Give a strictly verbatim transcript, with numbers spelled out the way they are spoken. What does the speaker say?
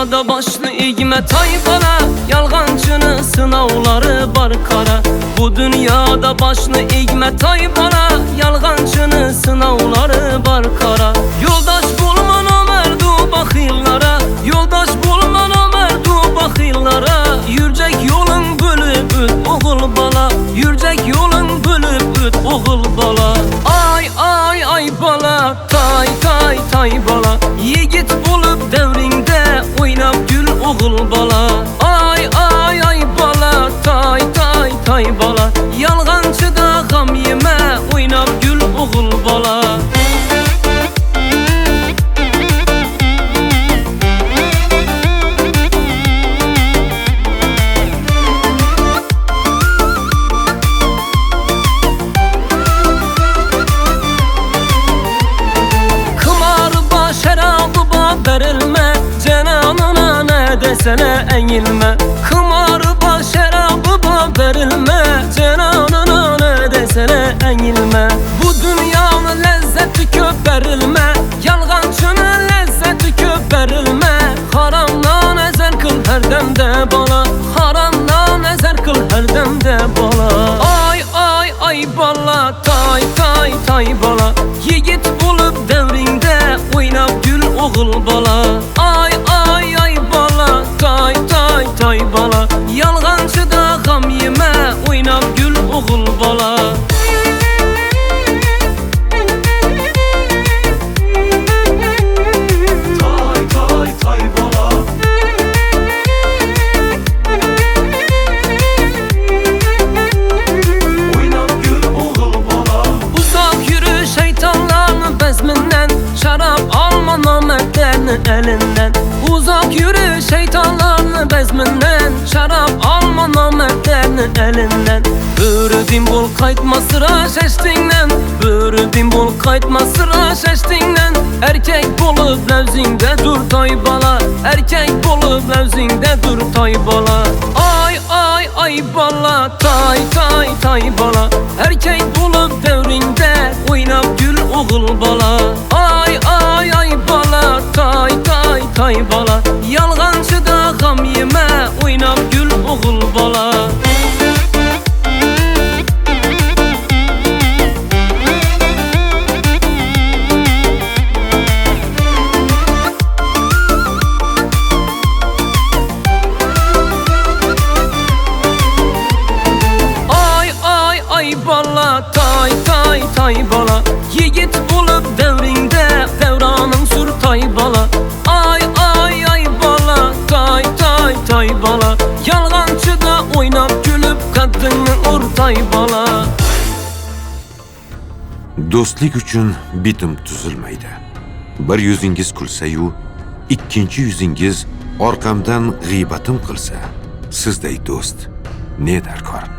dünyada başlı igme tayfala, yalgancının sınavları var kara. Bu dünyada başlı igme tayfala, yalgancının sınavları var kara. Yoldaş bulman o merdu bakillara, yoldaş bulman o merdu bakillara. Yürcek yolun bölüp öt oğul bala, yürcek yolun bölüp öt oğul bala. Ay ay ay bala, tay tay tay bala, yigit bulup devrinde oynap gül oğul bala. Ay ay ay bala, tay tay tay bala, yalgancıda gam yeme oynap gül oğul bala. Verilme cenanına, ne desene eğilme. Kımarba şerabıba verilme cenanına, ne desene eğilme. Bu dünyanın lezzeti köp verilme, yalgancının lezzeti köp verilme. Haramdan ezer kıl her demde bala, haramdan ezer kıl her demde bala. Ay ay ay bala, tay tay tay bala, yigit bulup devrinde oynap gül oğul bala. Ay ay ay bala, tay tay tay bala, yalgancıda gam yeme oynap gül oğul bala. Tay tay tay bala, oynap gül oğul bala. Uzak yürü şeytanların bezminden, şarap alma namertlerini elinden. Uzak yürü şeytanların bezminden, şarap alma namertlerini elinden. Bürüdün bol kaytma sıra şeştinden, bürüdün bol kaytma sıra şeştinden. Erkek bolup levzinde dur tay bala, erkek bolup levzinde dur tay bala. Ay ay ay bala, tay tay tay bala, erkek bulup devrinde oynap gül oğul bala. Ay ay ay bala, tay tay tay bala, yalgancıda gam yeme oynap gül oğul bala. Ay ay ay bala, tay tay tay bala, yigit bulup devrinde devranın sür tay bala. Ay ay ay bala, tay tay tay bala, yalgancıda oynap gülüp kadını ur tay bala. Do'stlik uchun bitim tuzilmaydi. Bir yuzingiz kulsa-yu, ikkinchi yuzingiz orqamdan g'iybatim qilsa, sizday do'st ne darkor.